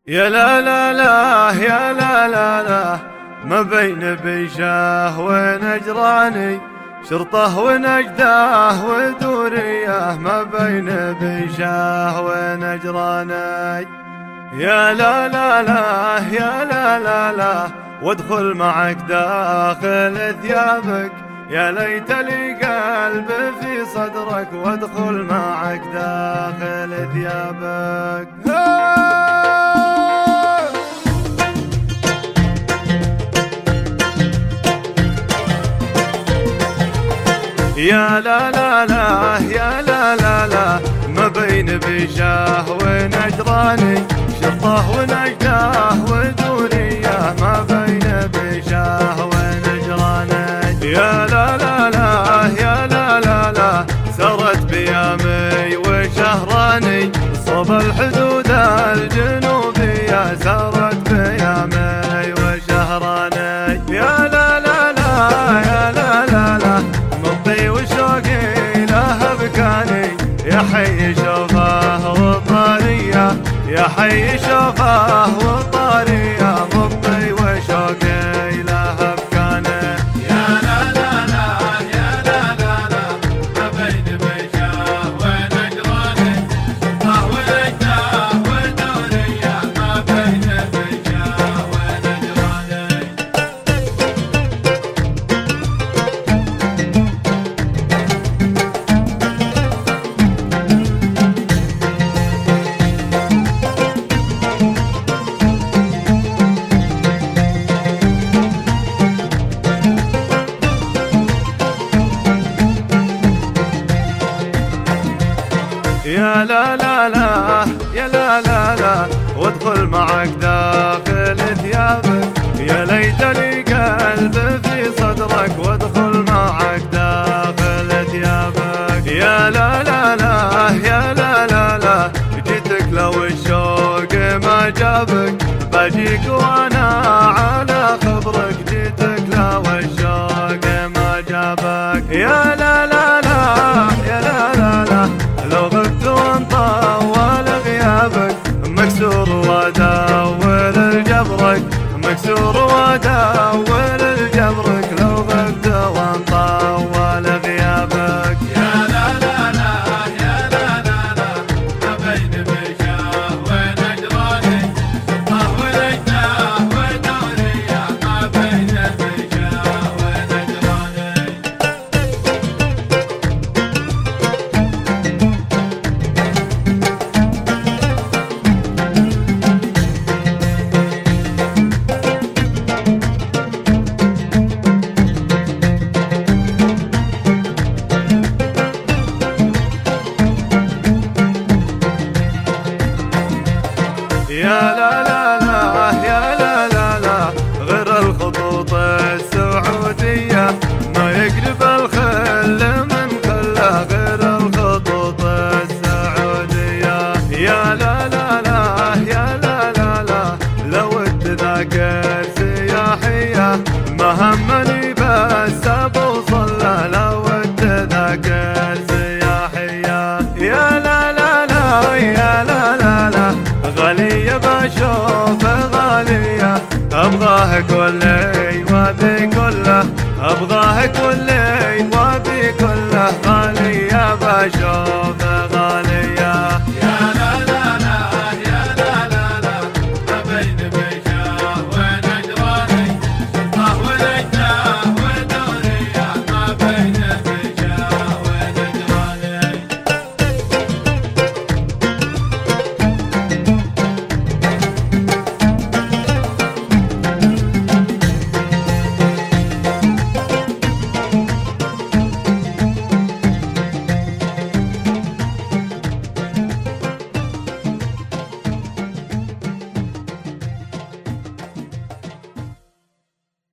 يا لا لا لا يا لا لا لا، ما بين بيشه ونجراني، شرطه ونجده ودوريه، ما بين بيشه ونجراني. يا لا لا لا يا لا لا لا، وادخل معك داخل ثيابك، يا ليت لي قلب في صدرك، وادخل معك داخل ثيابك. يا لا لا لا يا لا لا لا، ما بين بيشه ونجراني، شرطه ونجده ودوريه، ما بين بيشه ونجراني. يا لا لا لا يا لا لا لا، سرت بيامي وشهراني، صوب الحدود الجنوبيه، سرت بيامي وشهراني. يا لا لا لا يا لا لا لا، مضي وشوقي له بكاني، يا حي شوفه وطاريه، يا حي شوفه وطاريه، مضي وشوقي له بكاني. يا لا لا لا يا لا لا لا، ما بين بيشه ونجراني، شرطه ونجده ودوريه، ما بين بيشه ونجراني. يا لا لا لا يا لا لا لا، وادخل معك داخل ثيابك، يا ليت لي قلب في صدرك، وادخل معك داخل ثيابك. يا لا لا لا يا لا لا لا، جيتك لو الشوق ما جابك، بجيك وانا على خبرك، جيتك لو الشوق ما جابك. يا لا لا لا يا لا لا لا، لو غبت وانطول غيابك، مكسور وادور الجبرك، مكسور وادور الجبرك، لو غبت وانطول غيابك. يا لا لا لا يا لا لا لا، ما بين بيشه ونجراني، شرطه ونجده ودوريه، ما بين بيشه ونجراني. يا لا لا لا يا لا لا لا، غير الخطوط السعودية، ما يقرب الخل من خله، غير الخطوط السعودية. يا لا لا لا يا لا لا لا، لو التذاكر سياحية، ما همني بس بوصل له، لو التذاكر سياحية. يا لا لا لا يا لا لا لا، غالية بشوف غالية، أبغاه كلي وابي كله، أبغاه كلي وابي كله، غالية بشوف